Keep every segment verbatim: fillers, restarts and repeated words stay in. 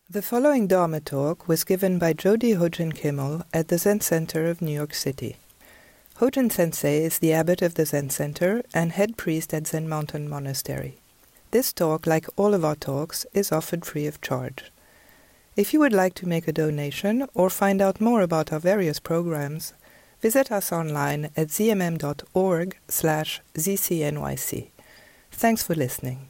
The following Dharma talk was given by Jody Hojen Kimmel at the Zen Center of New York City. Hojen Sensei is the abbot of the Zen Center and head priest at Zen Mountain Monastery. This talk, like all of our talks, is offered free of charge. If you would like to make a donation or find out more about our various programs, visit us online at zmm.org slash zcnyc. Thanks for listening.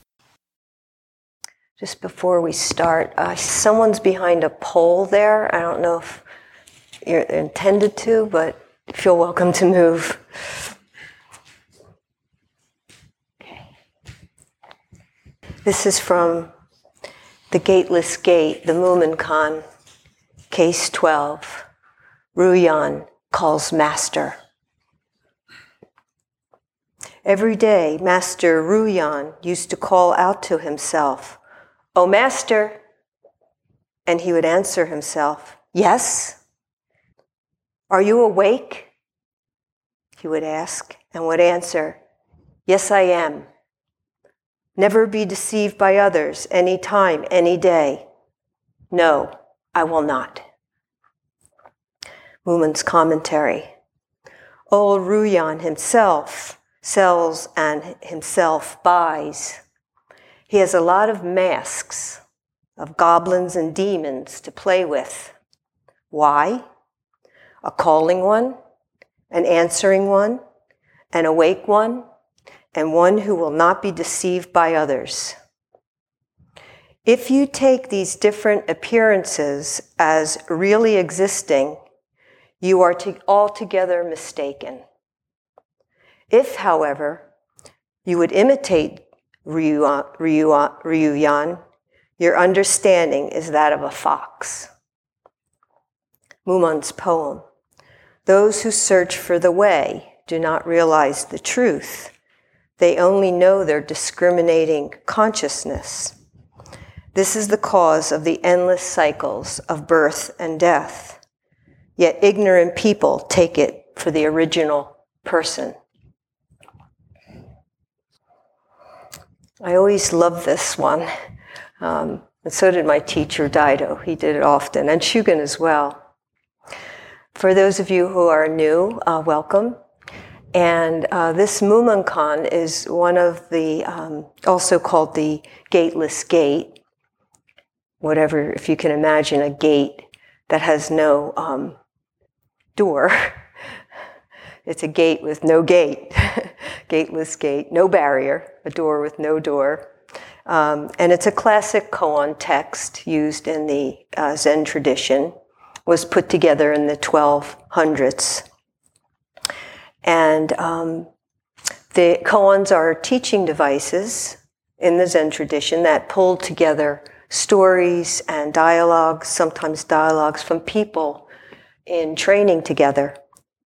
Just before we start, uh, someone's behind a pole there. I don't know if you're intended to, but feel welcome to move. Okay. This is from The Gateless Gate, the Mumonkan, Case twelve. Ruyan calls Master. Every day, Master Ruyan used to call out to himself, "Oh, Master," and he would answer himself, "Yes." "Are you awake?" he would ask, and would answer, "Yes, I am." Never be deceived by others, any time, any day. No, I will not. Mumon's commentary. Old Ruyan himself sells and himself buys. He has a lot of masks of goblins and demons to play with. Why? A calling one, an answering one, an awake one, and one who will not be deceived by others. If you take these different appearances as really existing, you are to altogether mistaken. If, however, you would imitate Ruyan, your understanding is that of a fox. Mumon's poem. Those who search for the way do not realize the truth. They only know their discriminating consciousness. This is the cause of the endless cycles of birth and death. Yet ignorant people take it for the original person. I always loved this one. Um, and so did my teacher, Daido. He did it often, and Shugen as well. For those of you who are new, uh, welcome. And uh, this Mumonkan is one of the, um, also called the Gateless Gate. Whatever, if you can imagine a gate that has no um, door. It's a gate with no gate. Gateless gate, no barrier, a door with no door. Um, and it's a classic koan text used in the uh, Zen tradition, was put together in the twelve hundreds. And um, the koans are teaching devices in the Zen tradition that pull together stories and dialogues, sometimes dialogues from people in training together.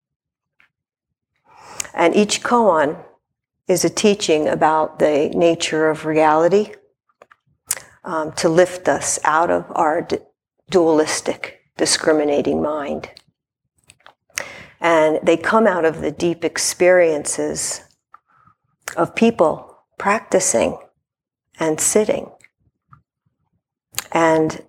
And each koan is a teaching about the nature of reality um, to lift us out of our d- dualistic, discriminating mind. And they come out of the deep experiences of people practicing and sitting. And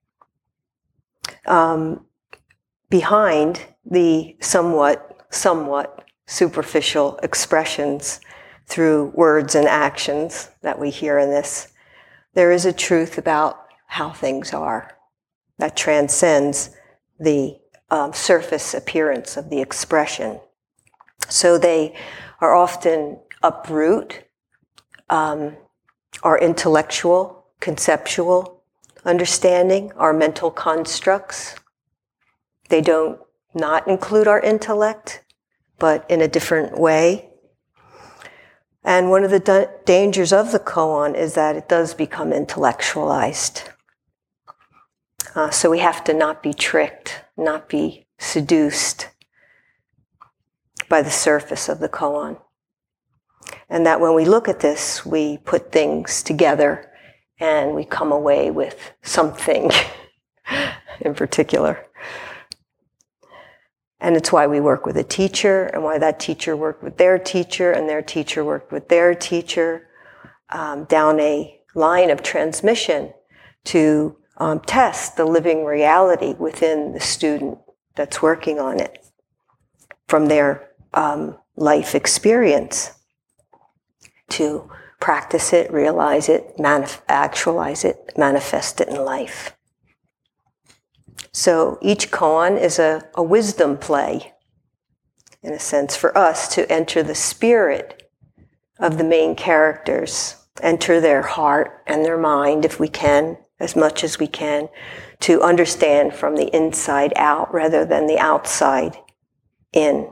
um, behind the somewhat, somewhat superficial expressions through words and actions that we hear in this, there is a truth about how things are that transcends the um, surface appearance of the expression. So they are often uproot um, our intellectual, conceptual understanding, our mental constructs. They don't not include our intellect, but in a different way. And one of the da- dangers of the koan is that it does become intellectualized. Uh, so we have to not be tricked, not be seduced by the surface of the koan. And that when we look at this, we put things together and we come away with something in particular. And it's why we work with a teacher, and why that teacher worked with their teacher, and their teacher worked with their teacher, um, down a line of transmission to um, test the living reality within the student that's working on it from their um, life experience to practice it, realize it, manif- actualize it, manifest it in life. So each koan is a, a wisdom play, in a sense, for us to enter the spirit of the main characters, enter their heart and their mind, if we can, as much as we can, to understand from the inside out rather than the outside in.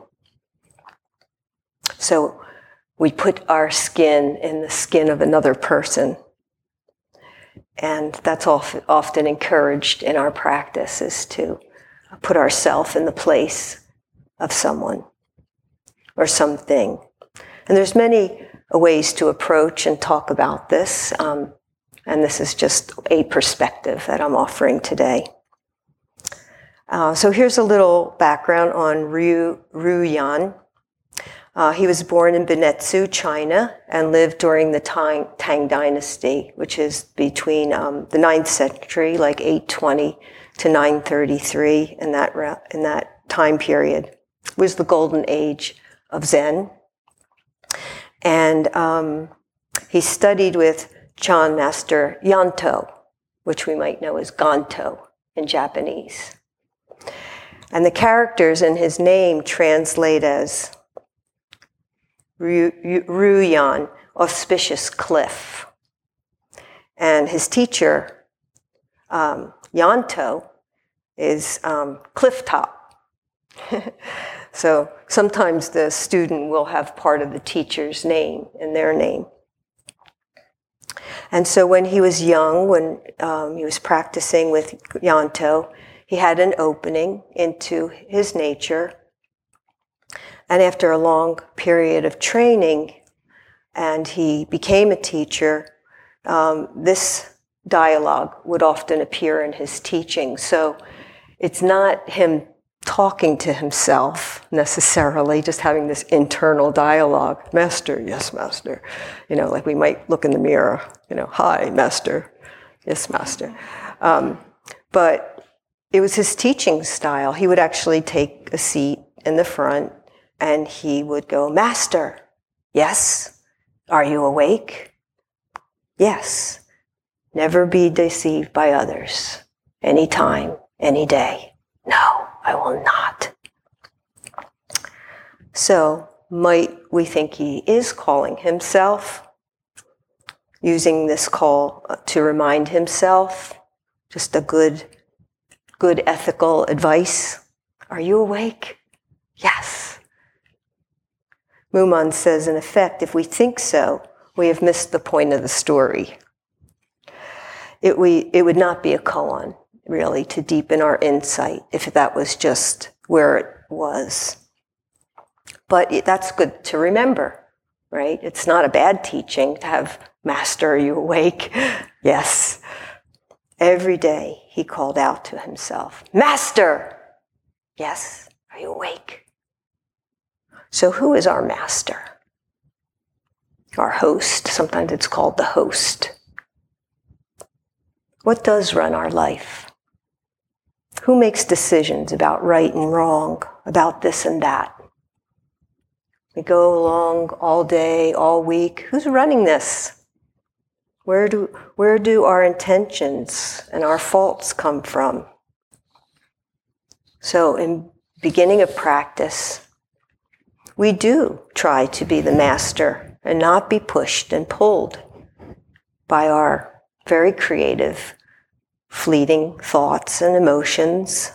So we put our skin in the skin of another person. And that's often encouraged in our practice, is to put ourselves in the place of someone or something. And there's many ways to approach and talk about this. Um, and this is just a perspective that I'm offering today. Uh, so here's a little background on Ryu, Ryu Yan. Uh, he was born in Benetsu, China, and lived during the Tang, Tang Dynasty, which is between um, the ninth century, like eight twenty to nine thirty-three, in that, in that time period. It was the golden age of Zen. And um, he studied with Chan Master Yanto, which we might know as Ganto in Japanese. And the characters in his name translate as Ruyan, auspicious cliff. And his teacher, um, Yanto, is um, cliff top. So sometimes the student will have part of the teacher's name in their name. And so when he was young, when um, he was practicing with Yanto, he had an opening into his nature. And after a long period of training, and he became a teacher, um, this dialogue would often appear in his teaching. So it's not him talking to himself necessarily, just having this internal dialogue. Master, yes, master. You know, like we might look in the mirror, you know, hi, master, yes, master. Um, but it was his teaching style. He would actually take a seat in the front, and he would go, Master, yes. Are you awake? Yes. Never be deceived by others. Any time, any day. No, I will not. So, might we think he is calling himself, using this call to remind himself, just a good, good ethical advice? Are you awake? Yes. Muman says, in effect, if we think so, we have missed the point of the story. It, we, it would not be a koan, really, to deepen our insight if that was just where it was. But it, that's good to remember, right? It's not a bad teaching to have, Master, are you awake? Yes. Every day he called out to himself, Master! Yes, are you awake? So who is our master? Our host, sometimes it's called the host. What does run our life? Who makes decisions about right and wrong, about this and that? We go along all day, all week. Who's running this? Where do, where do our intentions and our faults come from? So in beginning of practice, we do try to be the master and not be pushed and pulled by our very creative, fleeting thoughts and emotions.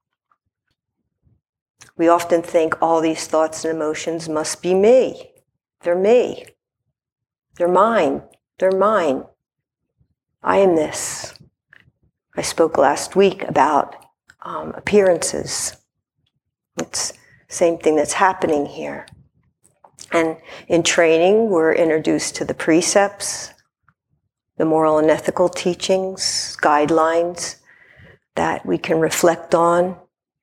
We often think all these thoughts and emotions must be me. They're me. They're mine. They're mine. I am this. I spoke last week about um, appearances. It's same thing that's happening here. And in training, we're introduced to the precepts, the moral and ethical teachings, guidelines that we can reflect on.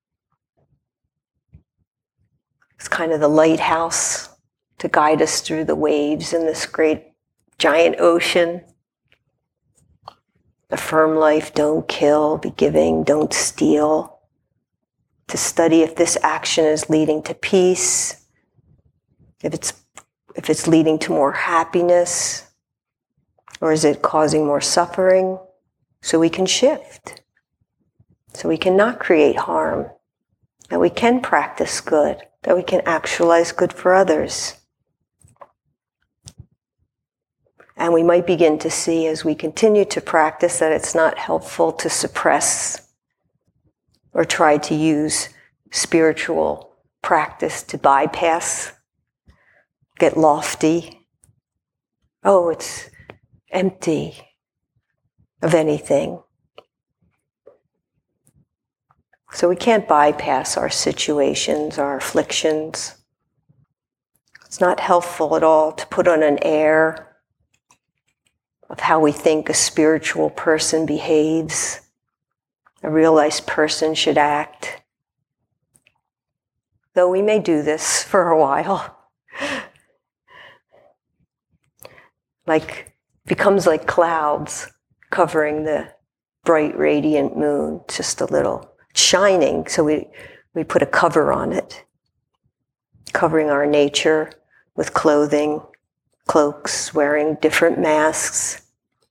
It's kind of the lighthouse to guide us through the waves in this great giant ocean. affirm life, don't kill, be giving, don't steal. To study if this action is leading to peace, if it's, if it's leading to more happiness, or is it causing more suffering? So we can shift, so we can not create harm, that we can practice good, that we can actualize good for others. And we might begin to see as we continue to practice that it's not helpful to suppress or try to use spiritual practice to bypass, get lofty. Oh, it's empty of anything. So we can't bypass our situations, our afflictions. It's not helpful at all to put on an air of how we think a spiritual person behaves, a realized person should act. Though we may do this for a while. Like, becomes like clouds covering the bright, radiant moon, just a little. Shining, so we, we put a cover on it, covering our nature with clothing, cloaks, wearing different masks.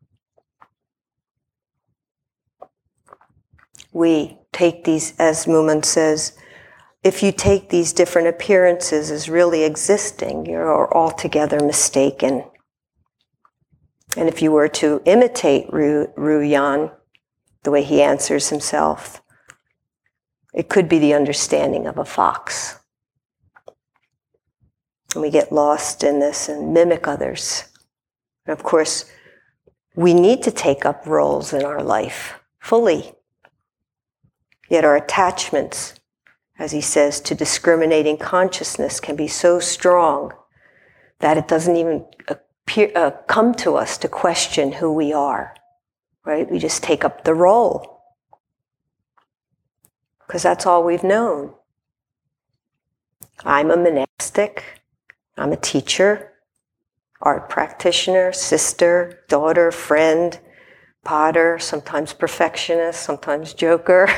We take these, as Mumen says, if you take these different appearances as really existing, you're altogether mistaken. And if you were to imitate Ru, Ru Yan, the way he answers himself, it could be the understanding of a fox. And we get lost in this and mimic others. And of course, we need to take up roles in our life fully. Yet our attachments, as he says, to discriminating consciousness can be so strong that it doesn't even appear, uh, come to us to question who we are, right? We just take up the role. Because that's all we've known. I'm a monastic, I'm a teacher, art practitioner, sister, daughter, friend, potter, sometimes perfectionist, sometimes joker.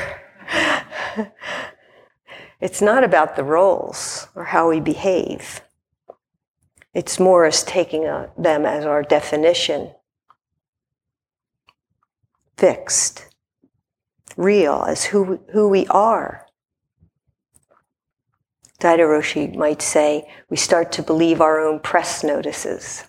It's not about the roles or how we behave. It's more as taking a, them as our definition. Fixed. Real as who, who we are. Daido Roshi might say, we start to believe our own press notices.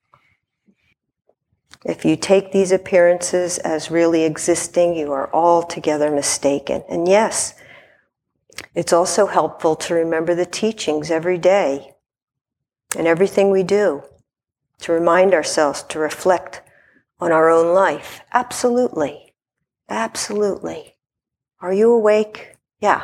If you take these appearances as really existing, you are altogether mistaken. And yes, it's also helpful to remember the teachings every day and everything we do, to remind ourselves to reflect on our own life. Absolutely. Absolutely. Are you awake? Yeah.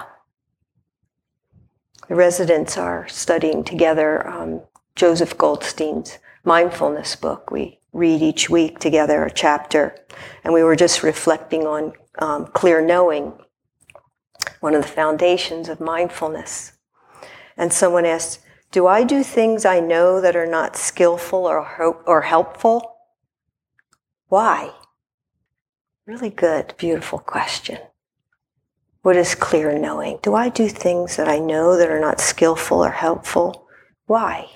The residents are studying together um, Joseph Goldstein's mindfulness book. We read each week together a chapter, and we were just reflecting on um, clear knowing, one of the foundations of mindfulness. And someone asked, do I do things I know that are not skillful or, ho- or helpful? Why? Really good, beautiful question. What is clear knowing? Do I do things that I know that are not skillful or helpful? Why?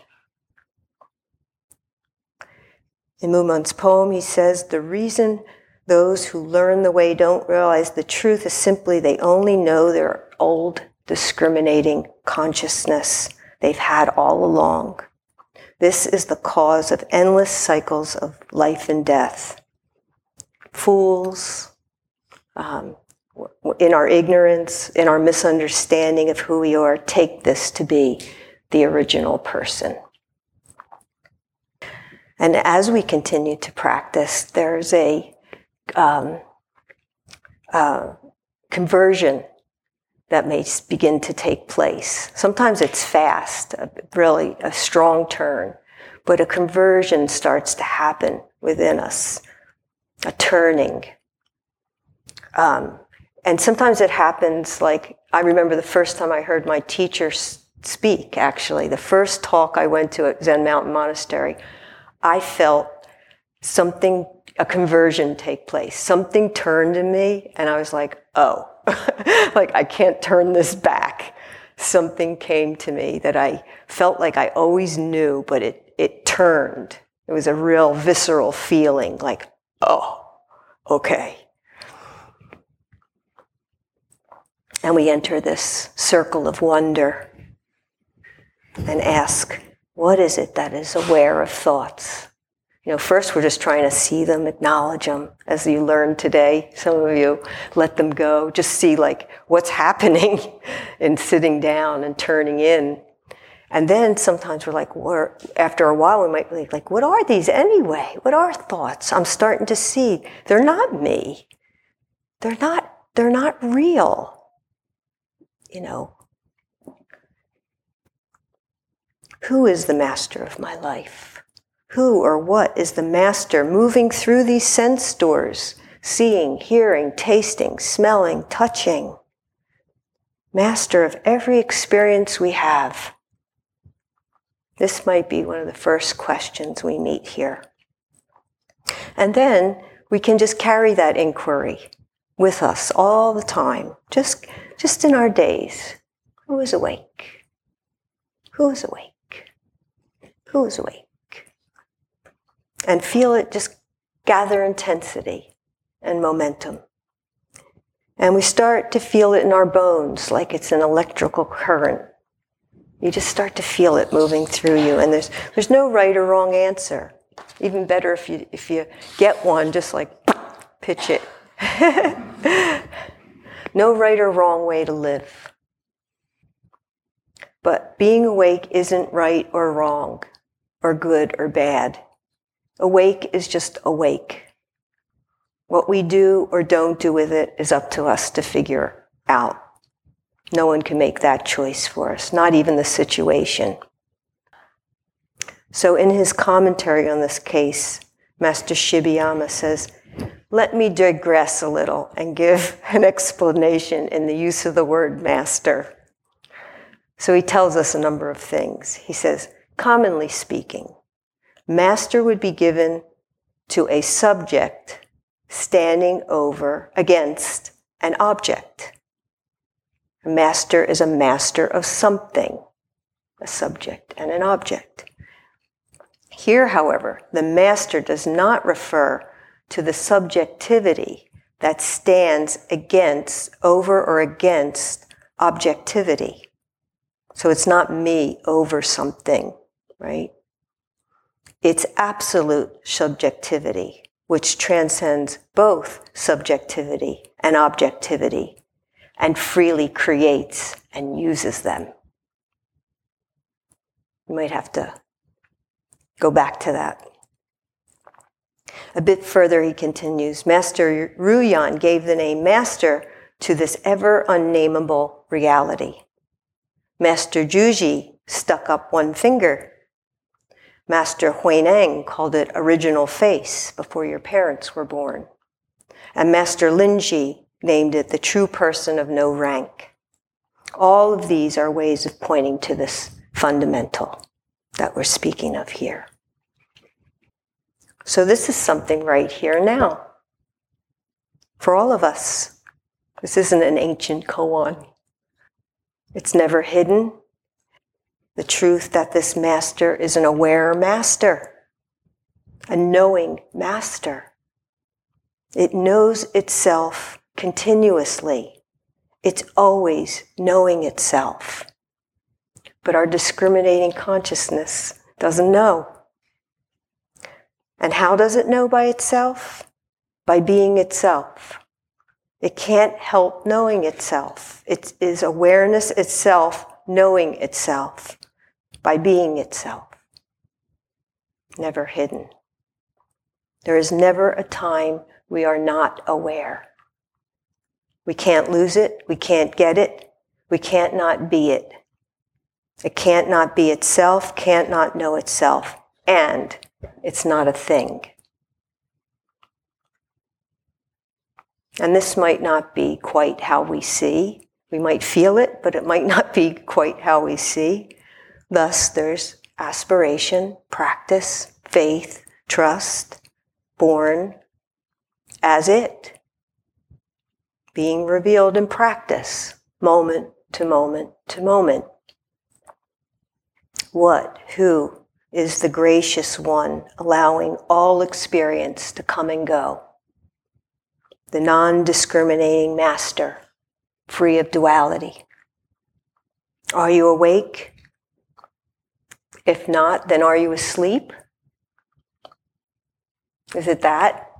In Mumon's poem, he says, the reason those who learn the way don't realize the truth is simply they only know their old discriminating consciousness they've had all along. This is the cause of endless cycles of life and death. Fools, um, in our ignorance, in our misunderstanding of who we are, take this to be the original person. And as we continue to practice, there's a um, uh, conversion that may begin to take place. Sometimes it's fast, really a strong turn, but a conversion starts to happen within us, a turning. Um, and sometimes it happens like, I remember the first time I heard my teacher speak, actually, the first talk I went to at Zen Mountain Monastery, I felt something a conversion take place. Something turned in me, and I was like, oh, like I can't turn this back. Something came to me that I felt like I always knew, but it, it turned. It was a real visceral feeling, like, oh, okay. And we enter this circle of wonder and ask, what is it that is aware of thoughts? You know, first we're just trying to see them, acknowledge them, as you learned today. Some of you let them go, just see like what's happening in sitting down and turning in. And then sometimes we're like, we're, after a while we might be like, what are these anyway? What are thoughts? I'm starting to see they're not me. They're not, they're not real. You know, who is the master of my life? Who or what is the master moving through these sense doors, seeing, hearing, tasting, smelling, touching? Master of every experience we have. This might be one of the first questions we meet here. And then we can just carry that inquiry with us all the time, just, just in our days. Who is awake? Who is awake? Who is awake? And feel it just gather intensity and momentum. And we start to feel it in our bones like it's an electrical current. You just start to feel it moving through you. And there's there's no right or wrong answer. Even better if you if you get one, just like pitch it. No right or wrong way to live. But being awake isn't right or wrong, or good or bad. Awake is just awake. What we do or don't do with it is up to us to figure out. No one can make that choice for us, not even the situation. So in his commentary on this case, Master Shibayama says, let me digress a little and give an explanation in the use of the word master. So he tells us a number of things. He says, commonly speaking, master would be given to a subject standing over against an object. A master is a master of something, a subject and an object. Here, however, the master does not refer to the subjectivity that stands against, over or against objectivity. So it's not me over something, right? It's absolute subjectivity, which transcends both subjectivity and objectivity, and freely creates and uses them. You might have to go back to that. A bit further, he continues, Master Ruyan gave the name Master to this ever unnameable reality. Master Juji stuck up one finger. Master Huineng called it original face before your parents were born. And Master Linji named it the true person of no rank. All of these are ways of pointing to this fundamental that we're speaking of here. So this is something right here now. For all of us, this isn't an ancient koan. It's never hidden. The truth that this master is an aware master, a knowing master. It knows itself continuously. It's always knowing itself. But our discriminating consciousness doesn't know. And how does it know by itself? By being itself. It can't help knowing itself. It is awareness itself knowing itself by being itself. Never hidden. There is never a time we are not aware. We can't lose it. We can't get it. We can't not be it. It can't not be itself, can't not know itself, and it's not a thing. And this might not be quite how we see. We might feel it, but it might not be quite how we see. Thus, there's aspiration, practice, faith, trust, born, as it, being revealed in practice, moment to moment to moment. What, who is the gracious one, allowing all experience to come and go? The non-discriminating master, free of duality. Are you awake? If not, then are you asleep? Is it that?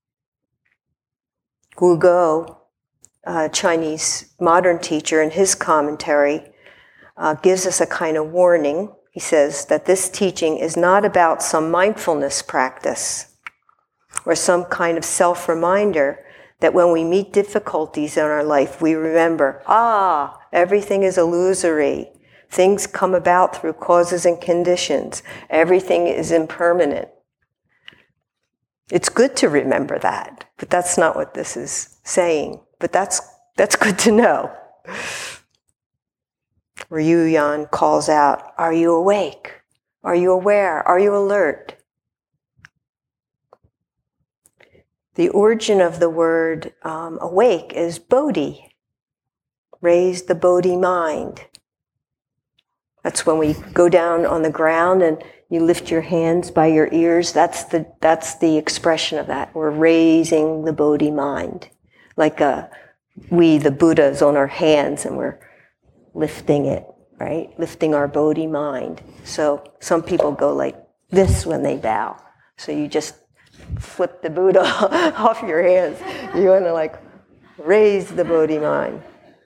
Gu Go, a Chinese modern teacher, in his commentary, uh, gives us a kind of warning. He says that this teaching is not about some mindfulness practice or some kind of self-reminder that when we meet difficulties in our life, we remember, ah, everything is illusory. Things come about through causes and conditions. Everything is impermanent. It's good to remember that, but that's not what this is saying. But that's that's good to know. Ryu Yan calls out, are you awake? Are you aware? Are you alert? The origin of the word um, awake is bodhi. Raise the bodhi mind. That's when we go down on the ground and you lift your hands by your ears. That's the that's the expression of that. We're raising the bodhi mind. Like a, we, the Buddhas, on our hands, and we're lifting it, right? Lifting our bodhi mind. So some people go like this when they bow. So you just flip the Buddha off your hands. You want to like raise the bodhi mind.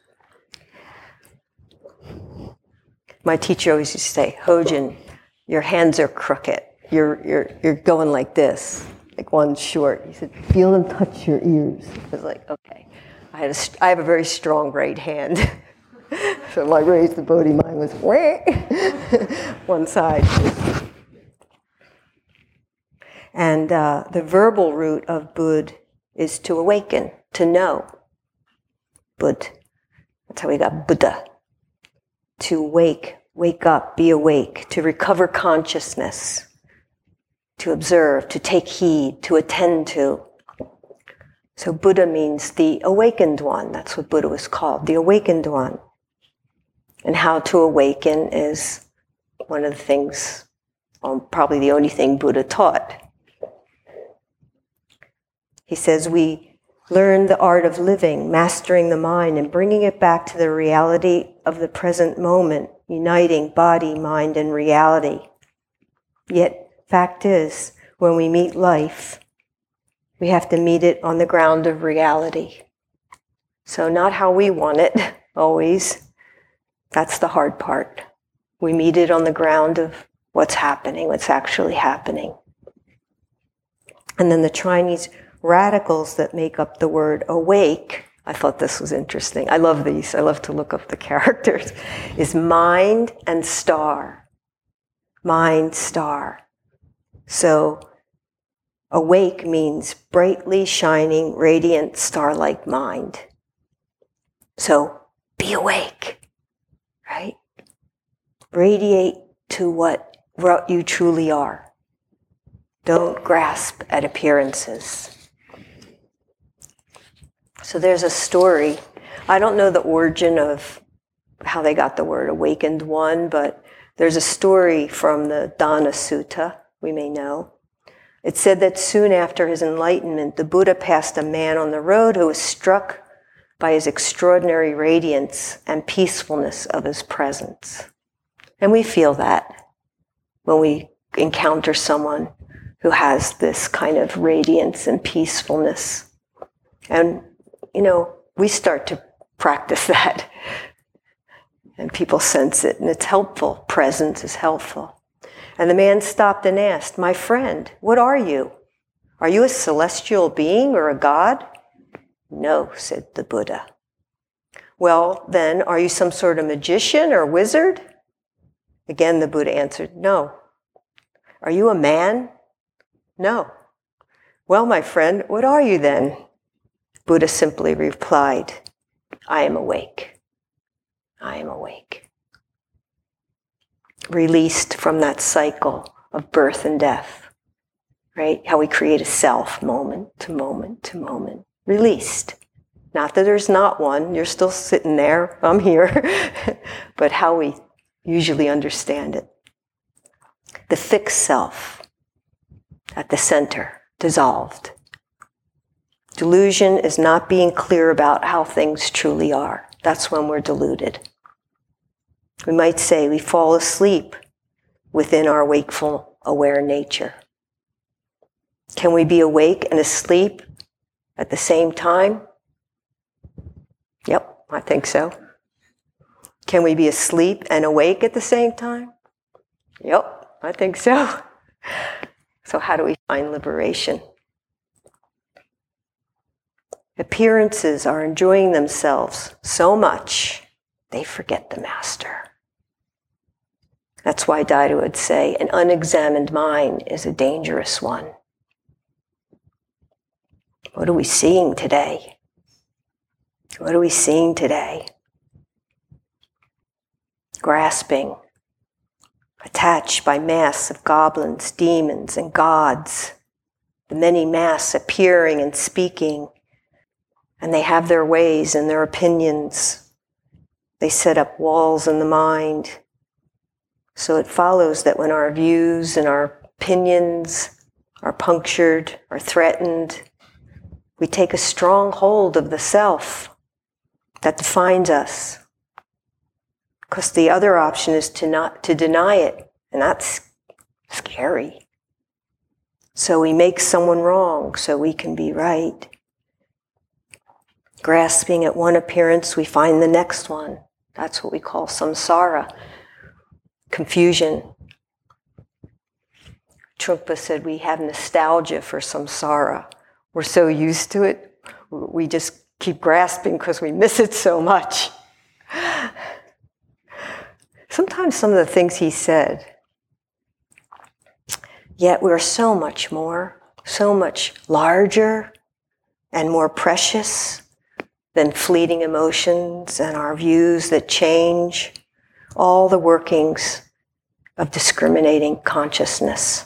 My teacher always used to say, Hojin, your hands are crooked. You're you're you're going like this, like one short. He said, feel them touch your ears. I was like, okay. I had a, I have a very strong right hand. So my raise the bodhi mind was one side. And uh, the verbal root of bud is to awaken, to know. Bud. That's how we got Buddha. To wake, wake up, be awake, to recover consciousness, to observe, to take heed, to attend to. So Buddha means the awakened one. That's what Buddha was called, the awakened one. And how to awaken is one of the things, well, probably the only thing Buddha taught. He says we learn the art of living, mastering the mind, and bringing it back to the reality of the present moment, uniting body, mind, and reality. Yet, fact is, when we meet life, we have to meet it on the ground of reality. So not how we want it, always. That's the hard part. We meet it on the ground of what's happening, what's actually happening. And then the Chinese radicals that make up the word awake, I thought this was interesting. I love these. I love to look up the characters. Is mind and star. Mind, star. So awake means brightly shining, radiant, star-like mind. So be awake, right? Radiate to what, what you truly are. Don't grasp at appearances. So there's a story. I don't know the origin of how they got the word awakened one, but there's a story from the Dana Sutta, we may know. It said that soon after his enlightenment, the Buddha passed a man on the road who was struck by his extraordinary radiance and peacefulness of his presence. And we feel that when we encounter someone who has this kind of radiance and peacefulness. And, you know, we start to practice that. And people sense it, and it's helpful. Presence is helpful. And the man stopped and asked, my friend, what are you? Are you a celestial being or a god? No, said the Buddha. Well, then, are you some sort of magician or wizard? Again, the Buddha answered, no. Are you a man? No. Well, my friend, what are you then? Buddha simply replied, I am awake. I am awake. Released from that cycle of birth and death. right? How we create a self moment to moment to moment. Released. Not that there's not one, you're still sitting there, I'm here, but how we usually understand it. The fixed self at the center, dissolved. Delusion is not being clear about how things truly are. That's when we're deluded. We might say we fall asleep within our wakeful, aware nature. Can we be awake and asleep at the same time? Yep, I think so. Can we be asleep and awake at the same time? Yep, I think so. So how do we find liberation? Appearances are enjoying themselves so much, they forget the master. That's why Daido would say, an unexamined mind is a dangerous one. What are we seeing today? What are we seeing today? Grasping, attached by masks of goblins, demons, and gods. The many masks appearing and speaking, and they have their ways and their opinions. They set up walls in the mind. So it follows that when our views and our opinions are punctured or threatened, we take a strong hold of the self that defines us. Because the other option is to not to deny it, and that's scary. So we make someone wrong so we can be right. Grasping at one appearance, we find the next one. That's what we call samsara, confusion. Trungpa said we have nostalgia for samsara. We're so used to it, we just keep grasping because we miss it so much. Sometimes some of the things he said, yet we're so much more, so much larger and more precious than fleeting emotions and our views that change, all the workings of discriminating consciousness.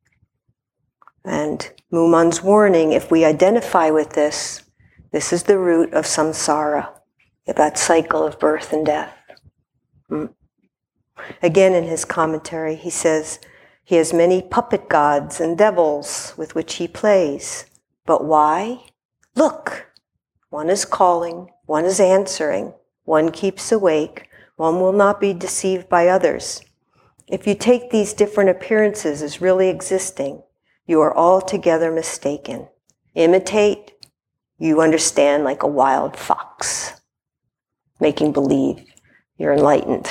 And Mumon's warning, if we identify with this, this is the root of samsara, that cycle of birth and death. Mm. Again, in his commentary, he says, he has many puppet gods and devils with which he plays. But why? Look, one is calling, one is answering, one keeps awake, one will not be deceived by others. If you take these different appearances as really existing, you are altogether mistaken. Imitate, you understand like a wild fox, making believe you're enlightened.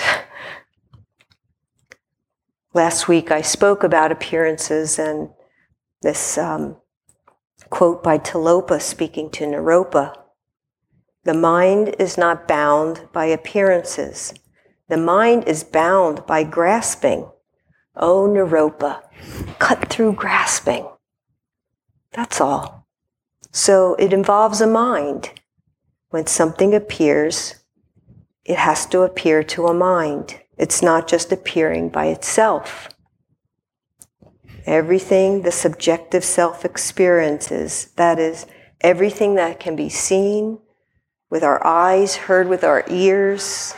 Last week I spoke about appearances and this um, quote by Tilopa speaking to Naropa. The mind is not bound by appearances. The mind is bound by grasping. Oh, Naropa, cut through grasping. That's all. So it involves a mind. When something appears, it has to appear to a mind. It's not just appearing by itself. Everything the subjective self experiences, that is, everything that can be seen with our eyes, heard with our ears,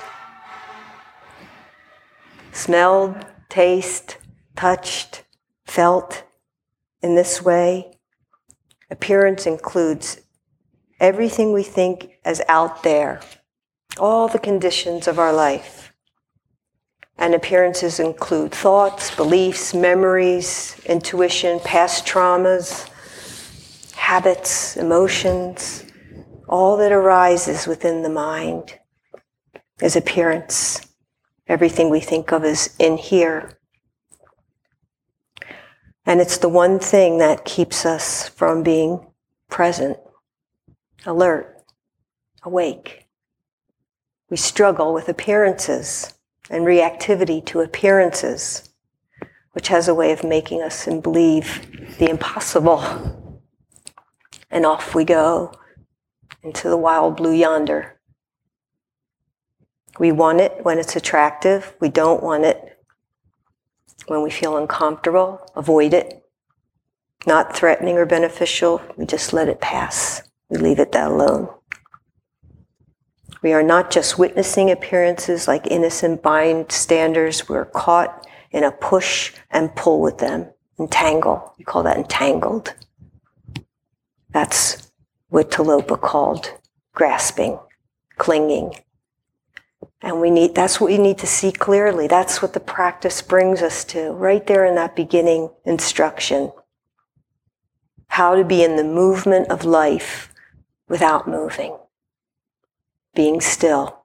smelled, tasted, touched, felt in this way. Appearance includes everything we think as out there, all the conditions of our life. And appearances include thoughts, beliefs, memories, intuition, past traumas, habits, emotions. All that arises within the mind is appearance. Everything we think of is in here. And it's the one thing that keeps us from being present, alert, awake. We struggle with appearances and reactivity to appearances, which has a way of making us believe the impossible. And off we go into the wild blue yonder. We want it when it's attractive. We don't want it when we feel uncomfortable. Avoid it. not threatening or beneficial, we just let it pass. We leave it that alone. We are not just witnessing appearances like innocent bystanders. We're caught in a push and pull with them. Entangle. We call that entangled. That's what Tilopa called grasping, clinging. And we need, that's what we need to see clearly. That's what the practice brings us to, right there in that beginning instruction. How to be in the movement of life without moving. Being still.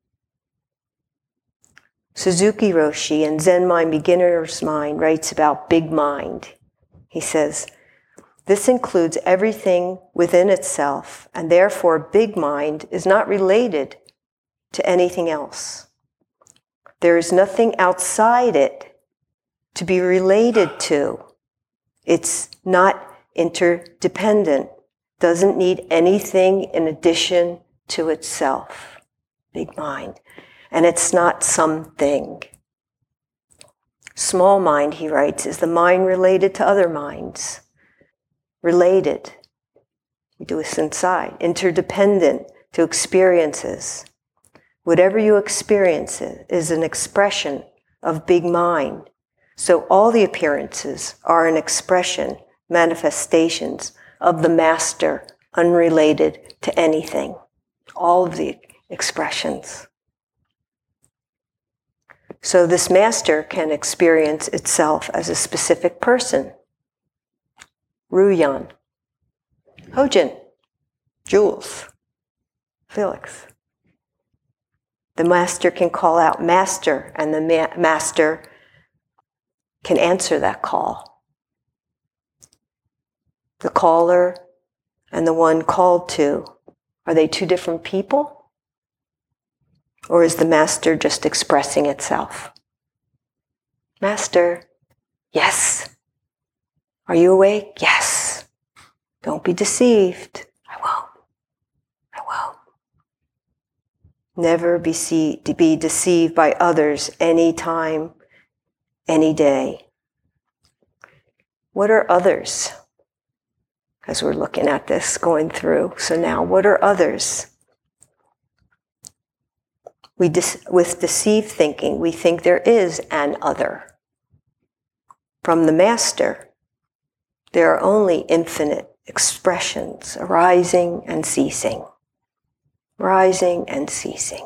Suzuki Roshi in Zen Mind, Beginner's Mind writes about big mind. He says, this includes everything within itself, and therefore big mind is not related to anything else. There is nothing outside it to be related to. It's not interdependent, doesn't need anything in addition to itself. Big mind. And it's not something. Small mind, he writes, is the mind related to other minds. Related. We do this inside. Interdependent to experiences. Whatever you experience is an expression of big mind. So all the appearances are an expression, manifestations of the master, unrelated to anything. All of the expressions. So this master can experience itself as a specific person. Ruyan, Hojin, Jules, Felix. The master can call out master, and the ma- master can answer that call. The caller and the one called to, are they two different people? Or is the master just expressing itself? Master, yes. Are you awake? Yes. Don't be deceived. I won't. I won't. Never be, see, to be deceived by others any time, any day. What are others? As we're looking at this, going through. So now, what are others? We dis- with deceived thinking, we think there is an other. From the master, there are only infinite expressions arising and ceasing. Rising and ceasing.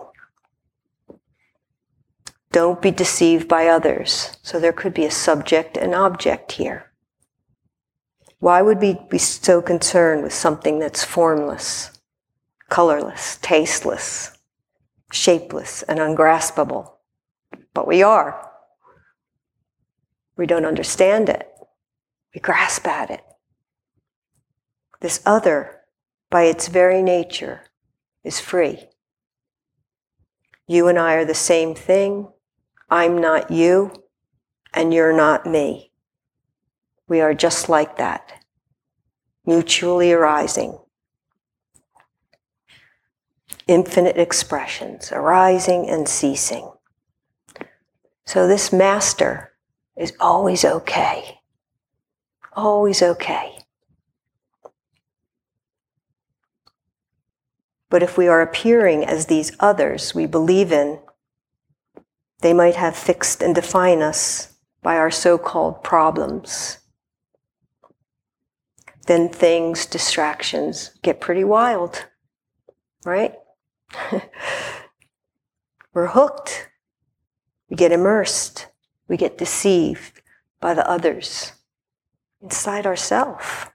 Don't be deceived by others. So there could be a subject and object here. Why would we be so concerned with something that's formless, colorless, tasteless, shapeless, and ungraspable? But we are. We don't understand it. We grasp at it. This other, by its very nature, is free. You and I are the same thing. I'm not you, and you're not me. We are just like that, mutually arising. Infinite expressions, arising and ceasing. So this master is always okay. Always okay. But if we are appearing as these others we believe in, they might have fixed and define us by our so-called problems. Then things, distractions, get pretty wild, right? We're hooked. We get immersed. We get deceived by the others inside ourselves.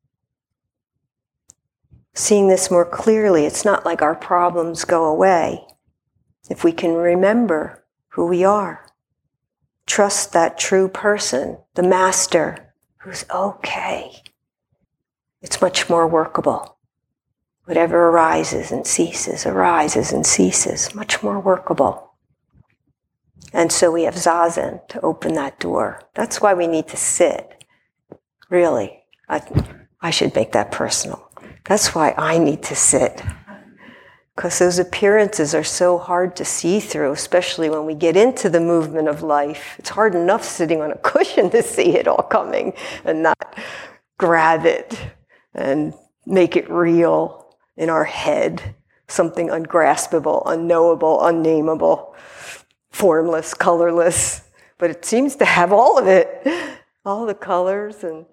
Seeing this more clearly, it's not like our problems go away. If we can remember who we are, trust that true person, the master, who's okay, it's much more workable. Whatever arises and ceases, arises and ceases, much more workable. And so we have Zazen to open that door. That's why we need to sit. Really, I, I should make that personal. That's why I need to sit. Because those appearances are so hard to see through, especially when we get into the movement of life. It's hard enough sitting on a cushion to see it all coming and not grab it and make it real in our head, something ungraspable, unknowable, unnameable, formless, colorless. But it seems to have all of it, all the colors and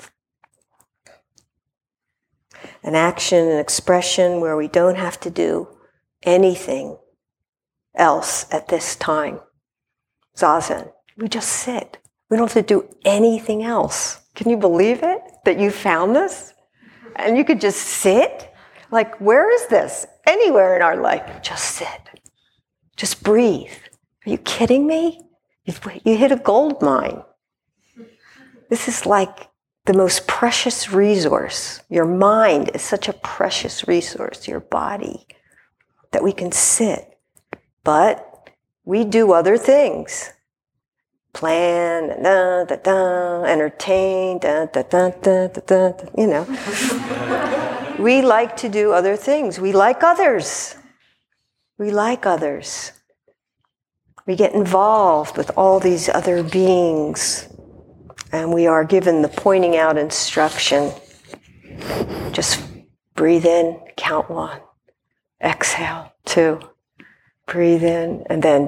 an action, an expression where we don't have to do anything else at this time. Zazen. We just sit. We don't have to do anything else. Can you believe it? That you found this? And you could just sit? Like, where is this? Anywhere in our life. Just sit. Just breathe. Are you kidding me? You hit a gold mine. This is like the most precious resource. Your mind is such a precious resource, your body, that we can sit. But we do other things. Plan, da, da, da, entertain, da, da, da, da, da, da, you know. We like to do other things. We like others. We like others. We get involved with all these other beings, and we are given the pointing out instruction. Just breathe in, count one. Exhale, two. Breathe in, and then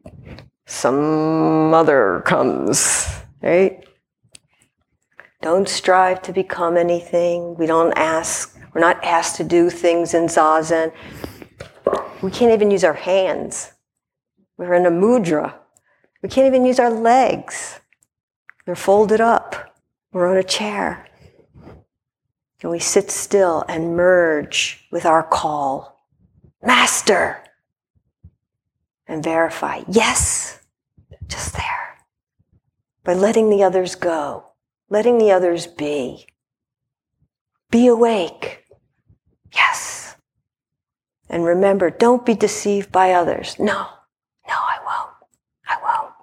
some other comes, right? Don't strive to become anything. We don't ask, we're not asked to do things in Zazen. We can't even use our hands. We're in a mudra. We can't even use our legs. They're folded up. We're on a chair. And we sit still and merge with our call. Master! And verify, yes, just there. By letting the others go, letting the others be. Be awake. Yes. And remember, don't be deceived by others. No, no, I won't. I won't.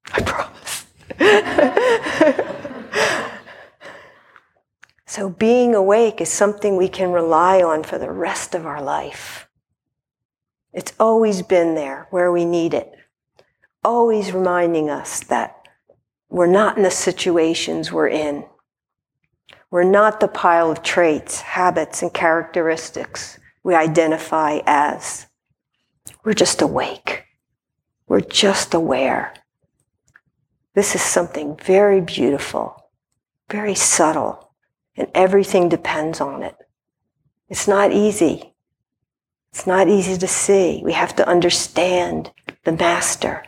I promise. So being awake is something we can rely on for the rest of our life. It's always been there where we need it. Always reminding us that we're not in the situations we're in. We're not the pile of traits, habits, and characteristics we identify as. We're just awake. We're just aware. This is something very beautiful, very subtle, and everything depends on it. It's not easy. It's not easy to see. We have to understand the master.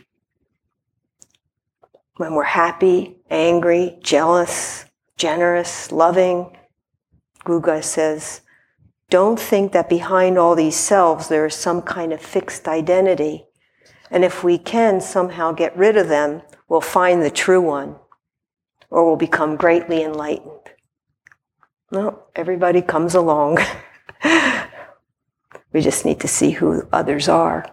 When we're happy, angry, jealous, generous, loving, Guga says, don't think that behind all these selves there is some kind of fixed identity. And if we can somehow get rid of them, we'll find the true one, or we'll become greatly enlightened. No, everybody comes along. We just need to see who others are.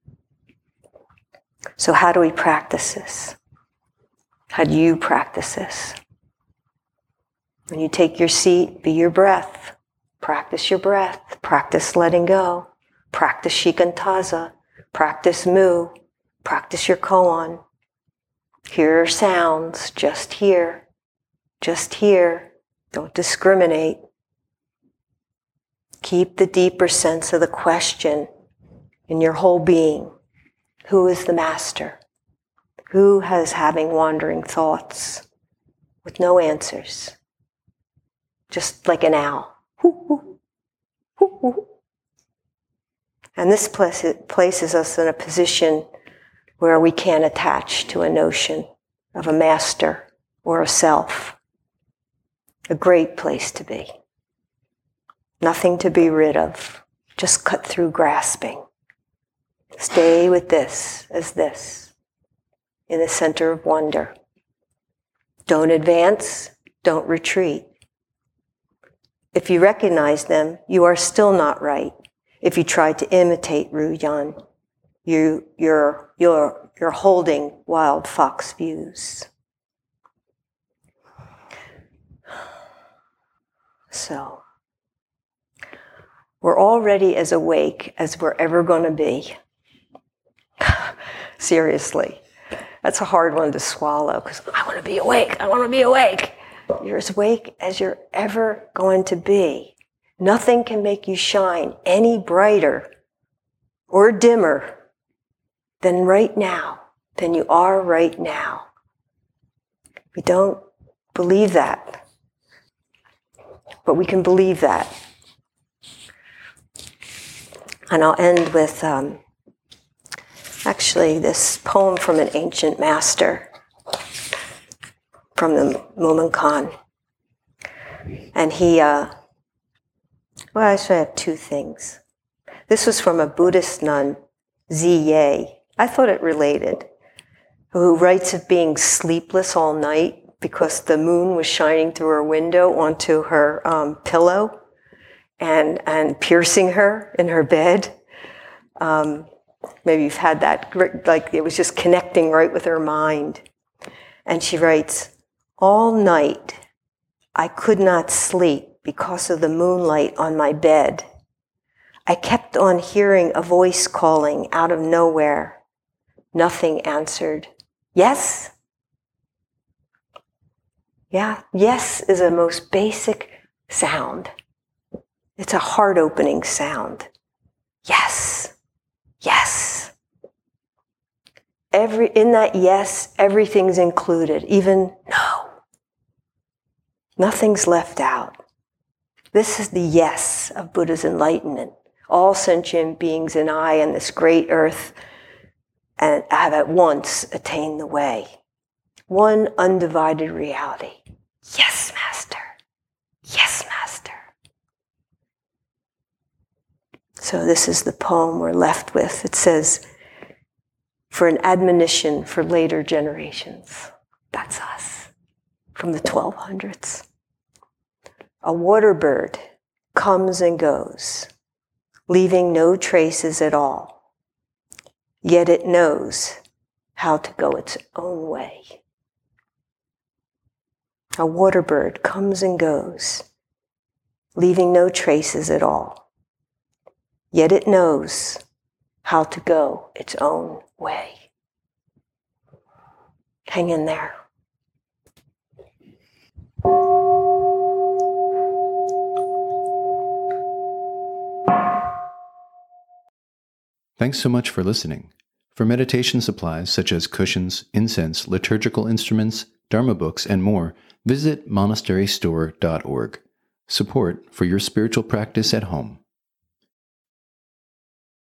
So how do we practice this? How do you practice this? When you take your seat, be your breath. Practice your breath. Practice letting go. Practice shikantaza. Practice mu. Practice your koan. Hear sounds. Just hear. Just hear. Don't discriminate. Keep the deeper sense of the question in your whole being. Who is the master? Who has having wandering thoughts with no answers? Just like an owl. And this places us in a position where we can't attach to a notion of a master or a self. A great place to be. Nothing to be rid of. Just cut through grasping. Stay with this as this, in the center of wonder. Don't advance, don't retreat. If you recognize them, you are still not right. If you try to imitate Ruyan, you, you're, you're, you're holding wild fox views. So, we're already as awake as we're ever going to be. Seriously. That's a hard one to swallow, because I want to be awake, I want to be awake. You're as awake as you're ever going to be. Nothing can make you shine any brighter or dimmer than right now, than you are right now. We don't believe that, but we can believe that. And I'll end with um, actually this poem from an ancient master from the Mumonkan. And he, uh, well, I should have two things. This was from a Buddhist nun, Zi Ye. I thought it related, who writes of being sleepless all night because the moon was shining through her window onto her um, pillow and, and piercing her in her bed. Um, maybe you've had that, like it was just connecting right with her mind. And she writes, all night I could not sleep because of the moonlight on my bed. I kept on hearing a voice calling out of nowhere. Nothing answered. Yes? Yeah, yes is a most basic sound. It's a heart-opening sound. Yes, yes. Every, in that yes, everything's included, even no. Nothing's left out. This is the yes of Buddha's enlightenment. All sentient beings and I and this great earth and have at once attained the way. One undivided reality. Yes, Master. Yes, Master. So this is the poem we're left with. It says, for an admonition for later generations. That's us, from the twelve hundreds. A water bird comes and goes, leaving no traces at all. Yet it knows how to go its own way. A water bird comes and goes, leaving no traces at all. Yet it knows how to go its own way. Hang in there. Thanks so much for listening. For meditation supplies such as cushions, incense, liturgical instruments, Dharma books, and more, visit monastery store dot org. Support for your spiritual practice at home.